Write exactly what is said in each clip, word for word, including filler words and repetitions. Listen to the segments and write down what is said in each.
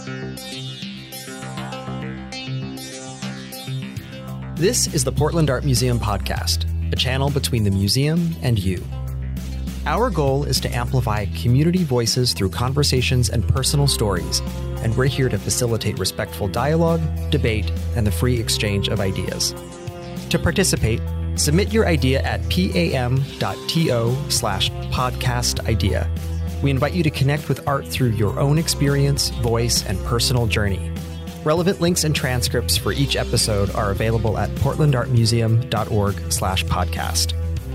This is the Portland Art Museum podcast, a channel between the museum and you. Our goal is to amplify community voices through conversations and personal stories, and we're here to facilitate respectful dialogue, debate, and the free exchange of ideas. To participate, submit your idea at pam.to slash podcast idea. We invite you to connect with art through your own experience, voice, and personal journey. Relevant links and transcripts for each episode are available at portlandartmuseum.org slash podcast.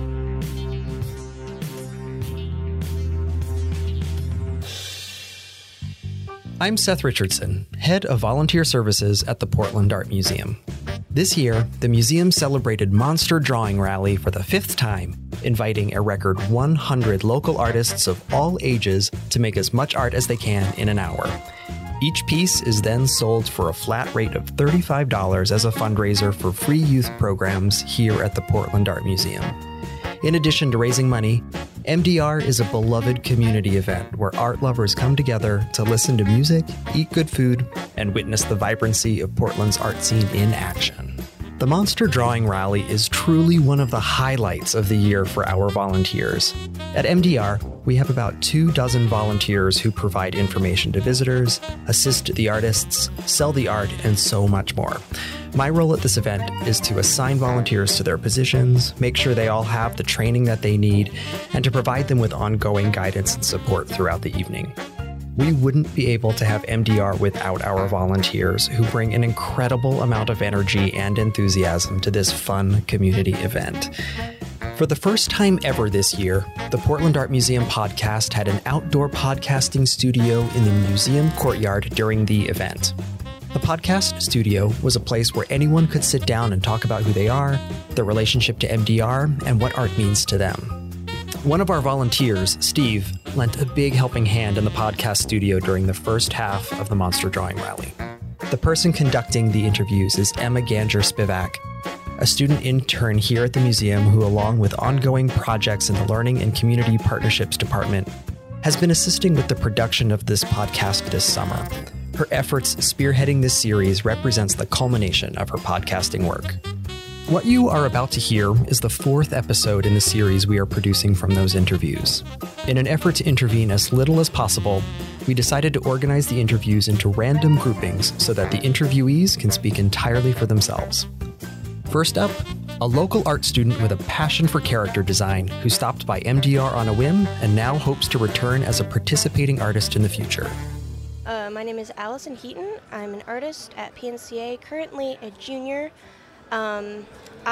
I'm Seth Richardson, head of volunteer services at the Portland Art Museum. This year, the museum celebrated Monster Drawing Rally for the fifth time, inviting a record one hundred local artists of all ages to make as much art as they can in an hour. Each piece is then sold for a flat rate of thirty-five dollars as a fundraiser for free youth programs here at the Portland Art Museum. In addition to raising money, M D R is a beloved community event where art lovers come together to listen to music, eat good food, and witness the vibrancy of Portland's art scene in action. The Monster Drawing Rally is truly one of the highlights of the year for our volunteers. At M D R, we have about two dozen volunteers who provide information to visitors, assist the artists, sell the art, and so much more. My role at this event is to assign volunteers to their positions, make sure they all have the training that they need, and to provide them with ongoing guidance and support throughout the evening. We wouldn't be able to have M D R without our volunteers, who bring an incredible amount of energy and enthusiasm to this fun community event. For the first time ever this year, the Portland Art Museum podcast had an outdoor podcasting studio in the museum courtyard during the event. The podcast studio was a place where anyone could sit down and talk about who they are, their relationship to M D R, and what art means to them. One of our volunteers, Steve, lent a big helping hand in the podcast studio during the first half of the Monster Drawing Rally. The person conducting the interviews is Emma Ganger-Spivak, a student intern here at the museum who, along with ongoing projects in the Learning and Community Partnerships Department, has been assisting with the production of this podcast this summer. Her efforts spearheading this series represents the culmination of her podcasting work. What you are about to hear is the fourth episode in the series we are producing from those interviews. In an effort to intervene as little as possible, we decided to organize the interviews into random groupings so that the interviewees can speak entirely for themselves. First up, a local art student with a passion for character design who stopped by M D R on a whim and now hopes to return as a participating artist in the future. Uh, my name is Allison Heaton. I'm an artist at P N C A, currently a junior. Um,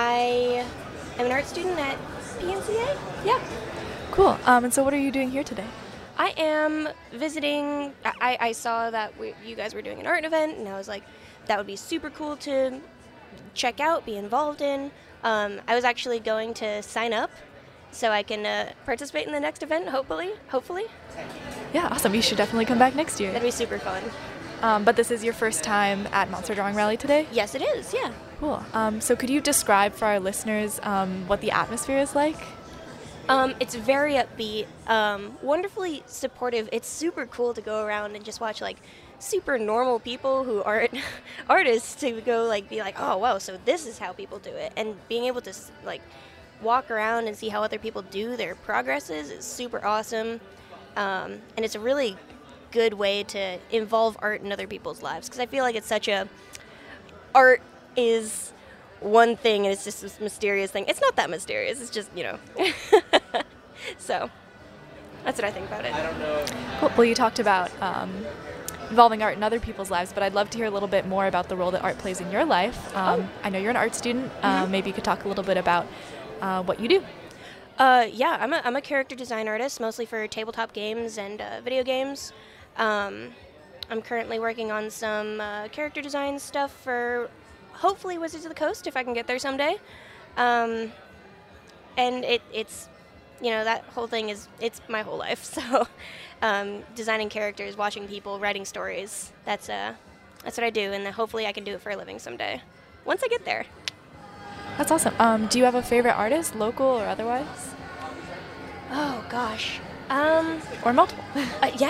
I am an art student at P N C A. Yeah. Cool. Um, and so what are you doing here today? I am visiting. I, I saw that we, you guys were doing an art event, and I was like, that would be super cool to check out, be involved in. Um, I was actually going to sign up so I can uh, participate in the next event, hopefully. Hopefully. Yeah, awesome. You should definitely come back next year. That'd be super fun. Um, but this is your first time at Monster Drawing Rally today? Yes, it is, yeah. Cool. Um, so could you describe for our listeners um, what the atmosphere is like? Um, it's very upbeat, um, wonderfully supportive. It's super cool to go around and just watch, like, super normal people who aren't artists to go, like, be like, oh, wow, so this is how people do it. And being able to, like, walk around and see how other people do their progresses is super awesome. Um, and it's a really good way to involve art in other people's lives, because I feel like it's such a art is one thing and it's just this mysterious thing. It's not that mysterious. It's just, you know. So that's what I think about it. I don't know. Cool. Well, you talked about um, involving art in other people's lives, but I'd love to hear a little bit more about the role that art plays in your life. Um, oh. I know you're an art student. Uh, mm-hmm. Maybe you could talk a little bit about uh, what you do. Uh, yeah, I'm a, I'm a character design artist, mostly for tabletop games and uh, video games. Um, I'm currently working on some uh, character design stuff for hopefully Wizards of the Coast, if I can get there someday. Um, and it, it's, you know, that whole thing is, it's my whole life. So um, designing characters, watching people, writing stories, that's, uh, that's what I do. And hopefully I can do it for a living someday, once I get there. That's awesome. Um, do you have a favorite artist, local or otherwise? Oh, gosh. Um, or multiple. uh, yeah.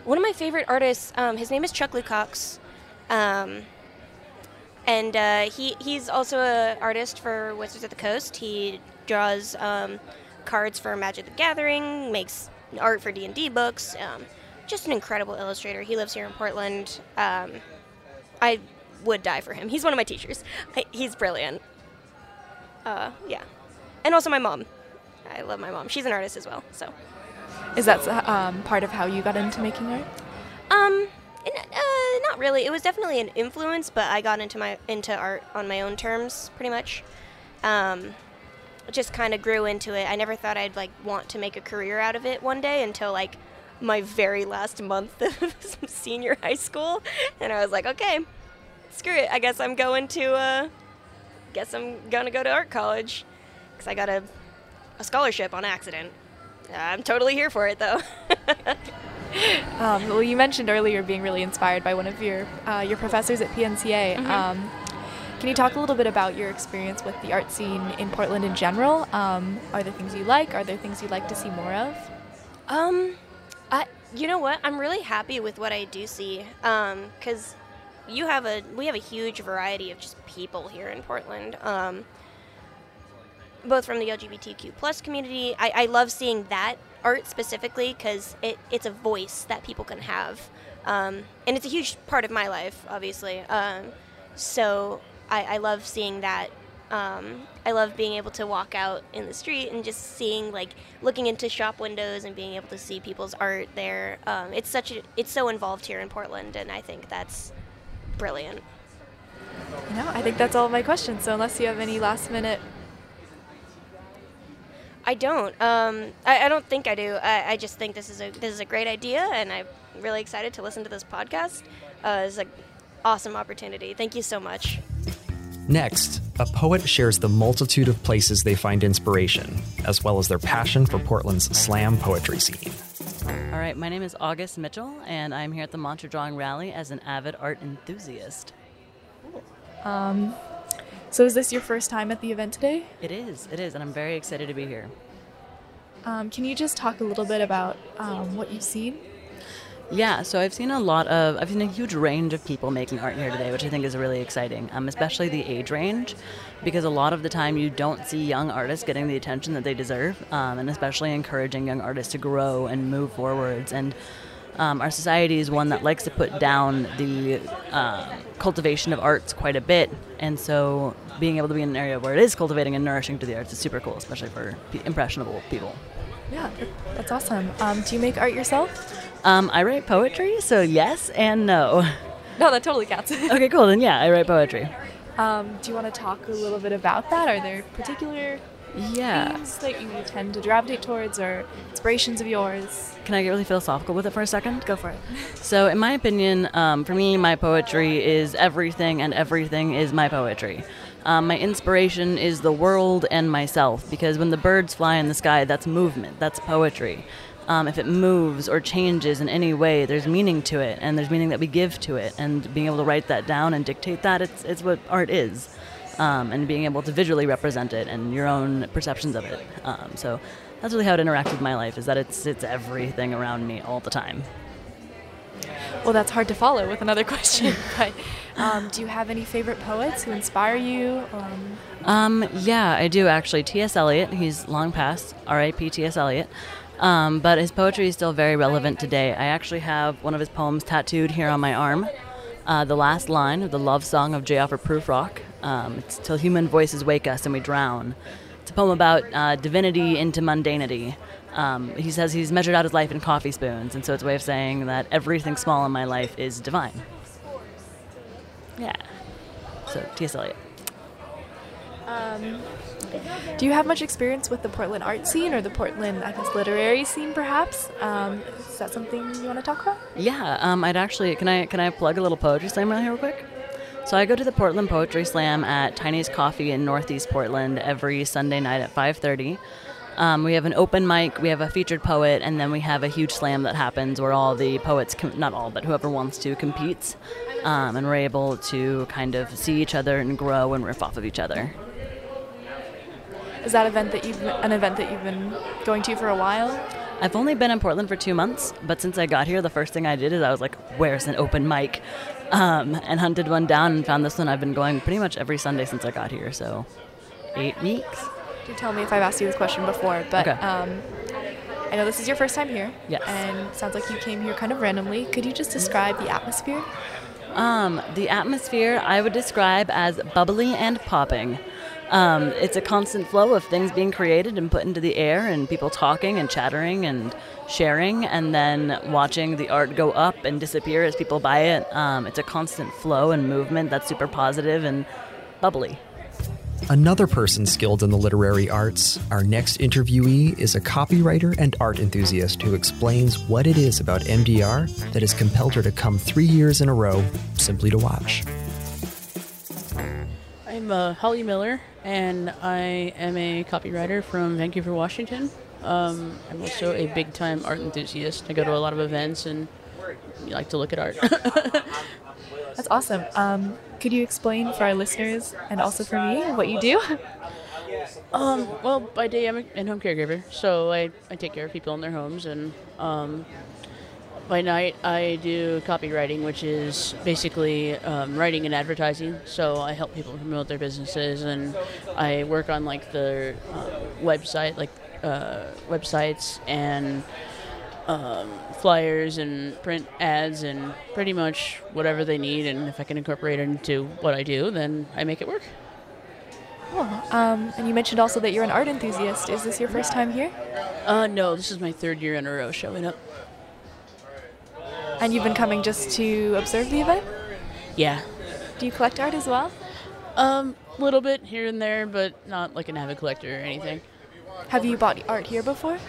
one of my favorite artists, um, his name is Chuck Lucox. Um, and uh, he he's also an artist for Wizards of the Coast. He draws um, cards for Magic the Gathering, makes art for D and D books. Um, just an incredible illustrator. He lives here in Portland. Um, I would die for him. He's one of my teachers. I, he's brilliant. Uh, yeah. And also my mom. I love my mom. She's an artist as well. So. Is that um, part of how you got into making art? Um, in, uh, not really. It was definitely an influence, but I got into my into art on my own terms, pretty much. Um, just kind of grew into it. I never thought I'd like want to make a career out of it one day until like my very last month of senior high school, and I was like, okay, screw it. I guess I'm going to. Uh, guess I'm gonna go to art college, because I got a a scholarship on accident. I'm totally here for it, though. um, well, you mentioned earlier being really inspired by one of your uh, your professors at P N C A. Mm-hmm. Um, can you talk a little bit about your experience with the art scene in Portland in general? Um, are there things you like? Are there things you'd like to see more of? Um, I, you know what? I'm really happy with what I do see, because um, you have a we have a huge variety of just people here in Portland. Um, both from the L G B T Q plus community. I, I love seeing that art specifically because it, it's a voice that people can have. Um, and it's a huge part of my life, obviously. Um, so I, I love seeing that. Um, I love being able to walk out in the street and just seeing, like, looking into shop windows and being able to see people's art there. Um, it's such a, it's so involved here in Portland, and I think that's brilliant. No, I think that's all of my questions. So unless you have any last minute. I don't. Um, I, I don't think I do. I, I just think this is a this is a great idea, and I'm really excited to listen to this podcast. Uh, it's an awesome opportunity. Thank you so much. Next, a poet shares the multitude of places they find inspiration, as well as their passion for Portland's slam poetry scene. All right, my name is August Mitchell, and I'm here at the Monster Drawing Rally as an avid art enthusiast. Um, so is this your first time at the event today? It is, it is, and I'm very excited to be here. Um, can you just talk a little bit about um, what you've seen? Yeah, so I've seen a lot of, I've seen a huge range of people making art here today, which I think is really exciting, um, especially the age range, because a lot of the time you don't see young artists getting the attention that they deserve, um, and especially encouraging young artists to grow and move forwards. And um, our society is one that likes to put down the uh, cultivation of arts quite a bit, and so being able to be in an area where it is cultivating and nourishing to the arts is super cool, especially for p- impressionable people. Yeah, that's awesome. Um, do you make art yourself? Um, I write poetry, so yes and no. No, that totally counts. Okay, cool. Then yeah, I write poetry. Um, do you want to talk a little bit about that? Are there particular yeah. themes that you tend to gravitate towards, or inspirations of yours? Can I get really philosophical with it for a second? Go for it. So in my opinion, um, for me, my poetry is everything, and everything is my poetry. Um, my inspiration is the world and myself, because when the birds fly in the sky, that's movement, that's poetry. Um, if it moves or changes in any way, there's meaning to it, and there's meaning that we give to it, and being able to write that down and dictate that, it's, it's what art is, um, and being able to visually represent it and your own perceptions of it. Um, so that's really how it interacts with my life, is that it's, it's everything around me all the time. Well, that's hard to follow with another question, but um, do you have any favorite poets who inspire you? Um, um, yeah, I do actually. T S Eliot, he's long past, R I P T S Eliot. Um, but his poetry is still very relevant today. I actually have one of his poems tattooed here on my arm. Uh, the last line of the love song of J. Alfred Prufrock. Um, it's till human voices wake us and we drown. It's a poem about uh, divinity into mundanity. Um, he says he's measured out his life in coffee spoons, and so it's a way of saying that everything small in my life is divine. Yeah. So, T S Eliot. Um, do you have much experience with the Portland art scene, or the Portland, I guess, literary scene, perhaps? Um, is that something you want to talk about? Yeah, um, I'd actually, can I can I plug a little poetry slam around here real quick? So I go to the Portland Poetry Slam at Tiny's Coffee in Northeast Portland every Sunday night at five thirty. Um, we have an open mic, we have a featured poet, and then we have a huge slam that happens where all the poets, com- not all, but whoever wants to, competes. Um, and we're able to kind of see each other and grow and riff off of each other. Is that event that you've an event that you've been going to for a while? I've only been in Portland for two months, but since I got here, the first thing I did is I was like, where's an open mic? Um, and hunted one down and found this one. I've been going pretty much every Sunday since I got here, so eight weeks. Do tell me if I've asked you this question before, but Okay. um, I know this is your first time here. Yes. And it sounds like you came here kind of randomly. Could you just describe the atmosphere? Um, the atmosphere I would describe as bubbly and popping. Um, it's a constant flow of things being created and put into the air and people talking and chattering and sharing and then watching the art go up and disappear as people buy it. Um, it's a constant flow and movement that's super positive and bubbly. Another person skilled in the literary arts, our next interviewee is a copywriter and art enthusiast who explains what it is about M D R that has compelled her to come three years in a row simply to watch. I'm uh, Holly Miller, and I am a copywriter from Vancouver, Washington. Um, I'm also a big-time art enthusiast. I go to a lot of events and like to look at art. That's awesome. Um, could you explain for our listeners and also for me what you do? um, well, by day I'm an in-home caregiver, so I, I take care of people in their homes, and um, by night I do copywriting, which is basically um, writing and advertising. So I help people promote their businesses, and I work on like the uh, website, like uh, websites and um, flyers and print ads and pretty much whatever they need. And if I can incorporate it into what I do, then I make it work. Cool. Um, and you mentioned also that you're an art enthusiast. Is this your first time here? Uh, no, this is my third year in a row showing up. And you've been coming just to observe the event? Yeah. Do you collect art as well? Um, a little bit here and there, but not like an avid collector or anything. Have you bought art here before?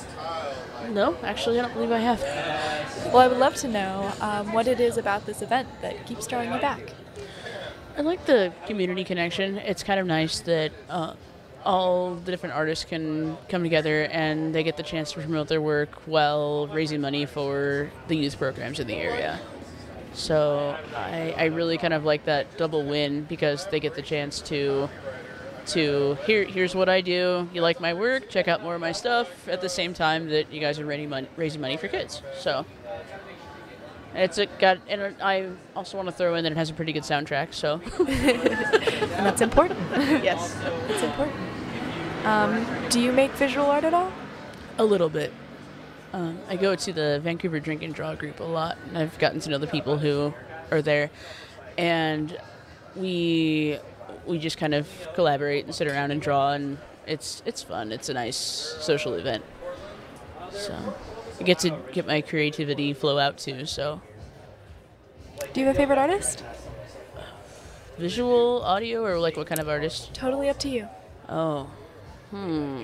No, actually, I don't believe I have. Well, I would love to know um, what it is about this event that keeps drawing you back. I like the community connection. It's kind of nice that uh, all the different artists can come together and they get the chance to promote their work while raising money for the youth programs in the area. So I, I really kind of like that double win because they get the chance to to here here's what I do. You like my work? Check out more of my stuff. At the same time that you guys are raising money, raising money for kids. So it's a, got, and I also want to throw in that it has a pretty good soundtrack. So And that's important. yes, It's important. Um, do you make visual art at all? a little bit. Um, I go to the Vancouver Drink and Draw group a lot, and I've gotten to know the people who are there, and we we just kind of collaborate and sit around and draw, and it's it's fun. It's a nice social event, so I get to get my creativity flow out too. So Do you have a favorite artist? visual, audio, or like what kind of artist? Totally up to you. Oh, hmm.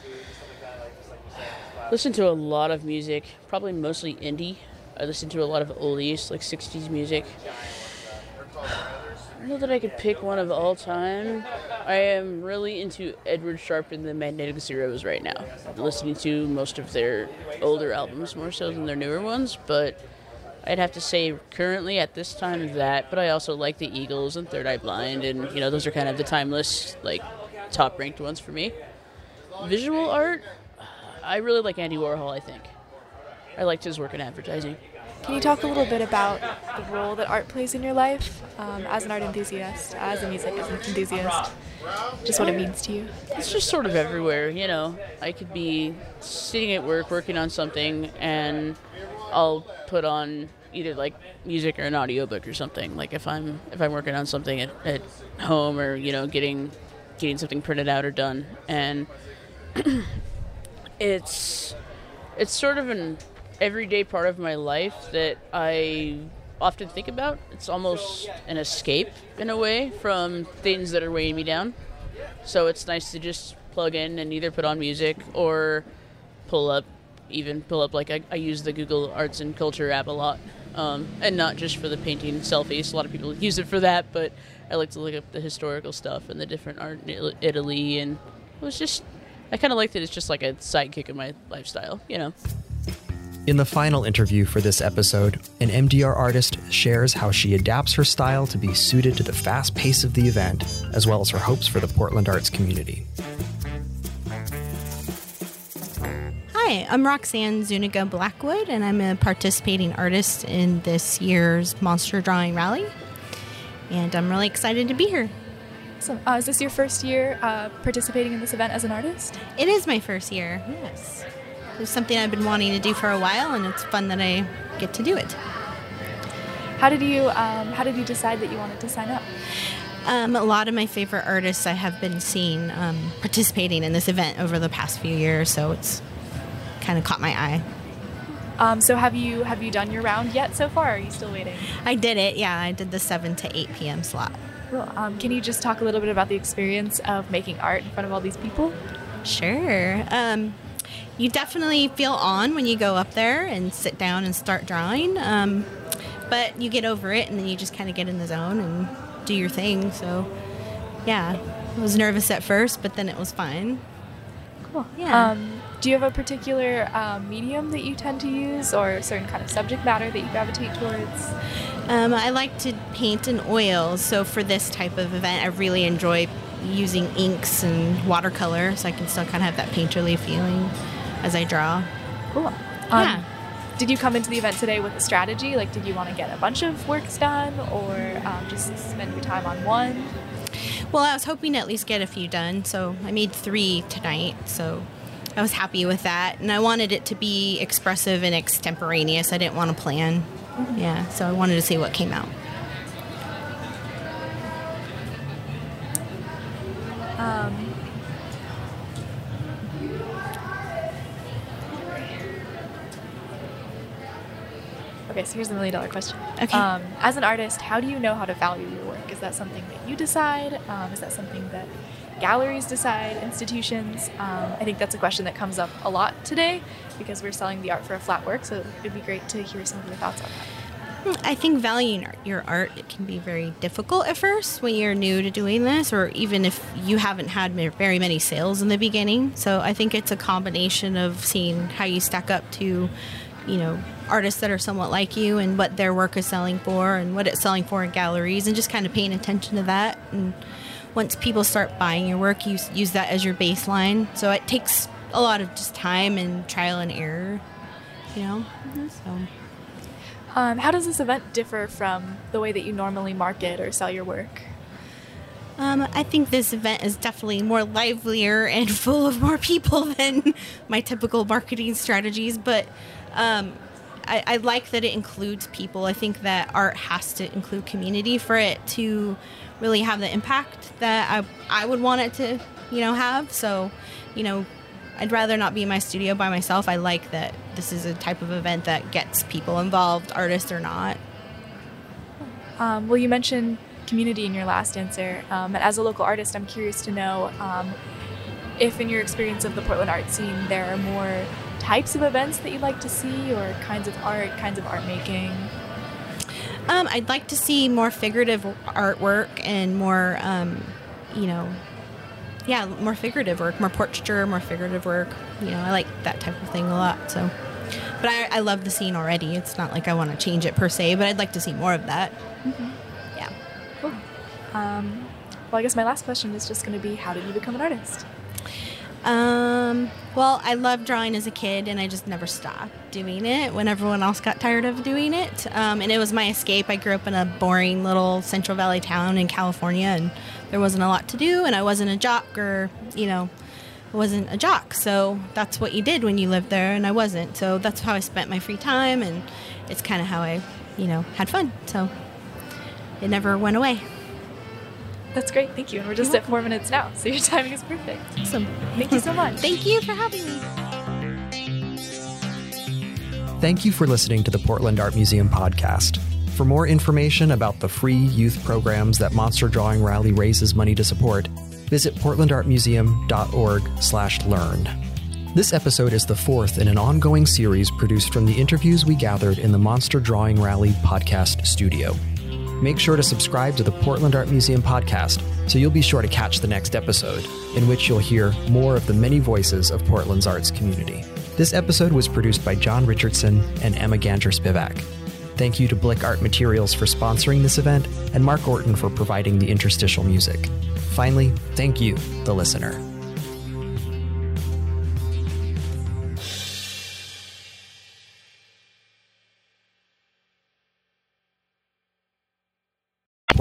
Listen to a lot of music, probably mostly indie. I listen to a lot of oldies, like sixties music. I don't know that I could pick one of all time. I am really into Edward Sharpe and the Magnetic Zeros right now. I'm listening to most of their older albums more so than their newer ones, but I'd have to say currently at this time that, but I also like the Eagles and Third Eye Blind, and you know, those are kind of the timeless, like, top ranked ones for me. Visual art, I really like Andy Warhol, I think. I liked his work in advertising. Can you talk a little bit about the role that art plays in your life um, as an art enthusiast, as a music enthusiast, just what it means to you? It's just sort of everywhere, you know. I could be sitting at work working on something, and I'll put on either like music or an audiobook or something. Like if I'm if I'm working on something at, at home, or you know, getting getting something printed out or done, and it's it's sort of an everyday part of my life that I often think about. It's almost an escape in a way from things that are weighing me down. So it's nice to just plug in and either put on music or pull up, even pull up like I, I use the Google Arts and Culture app a lot. Um, and not just for the painting selfies. A lot of people use it for that, but I like to look up the historical stuff and the different art in Italy, and it was just, I kind of liked it. It's just like a sidekick of my lifestyle, you know. In the final interview for this episode, an M D R artist shares how she adapts her style to be suited to the fast pace of the event, as well as her hopes for the Portland arts community. Hi, Hi, I'm Roxanne Zuniga Blackwood, and I'm a participating artist in this year's Monster Drawing Rally. And I'm really excited to be here. So, uh, is this your first year uh, participating in this event as an artist? It is my first year, yes. It's something I've been wanting to do for a while, and it's fun that I get to do it. How did you um, How did you decide that you wanted to sign up? Um, a lot of my favorite artists I have been seeing um, participating in this event over the past few years, so it's kind of caught my eye. Um, so have you have you done your round yet so far, or are you still waiting? I did it, yeah. I did the seven to eight p.m. slot. Cool. Um, can you just talk a little bit about the experience of making art in front of all these people? Sure. Um, you definitely feel on when you go up there and sit down and start drawing, um, but you get over it and then you just kind of get in the zone and do your thing. So, yeah, I was nervous at first, but then it was fine. Cool. Yeah. Um, do you have a particular um, medium that you tend to use, or a certain kind of subject matter that you gravitate towards? Um, I like to paint in oils, so for this type of event, I really enjoy using inks and watercolor, so I can still kind of have that painterly feeling as I draw. Cool. Um, Yeah. Did you come into the event today with a strategy? Like, did you want to get a bunch of works done, or um, just spend your time on one? Well, I was hoping to at least get a few done, so I made three tonight, so I was happy with that. And I wanted it to be expressive and extemporaneous. I didn't want to plan. Mm-hmm. Yeah, so I wanted to see what came out. Um, Okay, so here's the million dollar question. Okay. Um, as an artist, how do you know how to value your work? Is that something that you decide? Um, is that something that galleries decide, institutions? Um, I think that's a question that comes up a lot today because we're selling the art for a flat work, so it'd be great to hear some of your thoughts on that. I think valuing your art, it can be very difficult at first when you're new to doing this, or even if you haven't had very many sales in the beginning. So I think it's a combination of seeing how you stack up to, you know, artists that are somewhat like you and what their work is selling for and what it's selling for in galleries, and just kind of paying attention to that. And once people start buying your work, you use that as your baseline. So it takes a lot of just time and trial and error, you know. Mm-hmm. So. Um, how does this event differ from the way that you normally market or sell your work? Um, I think this event is definitely more livelier and full of more people than my typical marketing strategies, but um, I, I like that it includes people. I think that art has to include community for it to really have the impact that I, I would want it to, you know, have. So, you know, I'd rather not be in my studio by myself. I like that this is a type of event that gets people involved, artists or not. Um, well, you mentioned community in your last answer. Um, and as a local artist, I'm curious to know um, if in your experience of the Portland art scene, there are more types of events that you'd like to see, or kinds of art, kinds of art making. Um, I'd like to see more figurative artwork and more, um, you know, yeah, more figurative work, more portraiture, more figurative work. You know, I like that type of thing a lot. So, but I, I love the scene already. It's not like I want to change it per se, but I'd like to see more of that. Mm-hmm. Yeah. Cool. Um, well, I guess my last question is just going to be, how did you become an artist? Um, well, I loved drawing as a kid, and I just never stopped doing it when everyone else got tired of doing it. Um, and it was my escape. I grew up in a boring little Central Valley town in California, and there wasn't a lot to do, and I wasn't a jock, or, you know, I wasn't a jock. So that's what you did when you lived there, and I wasn't. So that's how I spent my free time, and it's kind of how I, you know, had fun. So it never went away. That's great. Thank you. And we're just at four minutes now, so your timing is perfect. Awesome. Thank you so much. Thank you for having me. Thank you for listening to the Portland Art Museum podcast. For more information about the free youth programs that Monster Drawing Rally raises money to support, visit portland art museum dot org slash learn. This episode is the fourth in an ongoing series produced from the interviews we gathered in the Monster Drawing Rally podcast studio. Make sure to subscribe to the Portland Art Museum podcast so you'll be sure to catch the next episode, in which you'll hear more of the many voices of Portland's arts community. This episode was produced by John Richardson and Emma Ganger-Spivak. Thank you to Blick Art Materials for sponsoring this event, and Mark Orton for providing the interstitial music. Finally, thank you, the listener.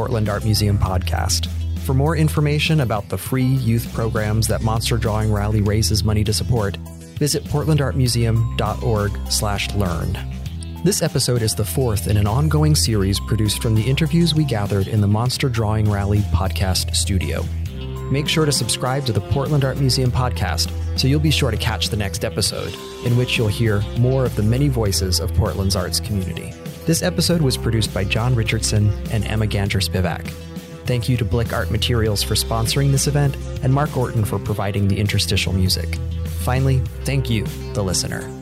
Portland Art Museum podcast. For more information about the free youth programs that Monster Drawing Rally raises money to support, visit portlandartmuseum.org slash learn. This episode is the fourth in an ongoing series produced from the interviews we gathered in the Monster Drawing Rally podcast studio. Make sure to subscribe to the Portland Art Museum podcast so you'll be sure to catch the next episode, in which you'll hear more of the many voices of Portland's arts community. This episode was produced by John Richardson and Emma Ganger-Spivak. Thank you to Blick Art Materials for sponsoring this event, and Mark Orton for providing the interstitial music. Finally, thank you, the listener.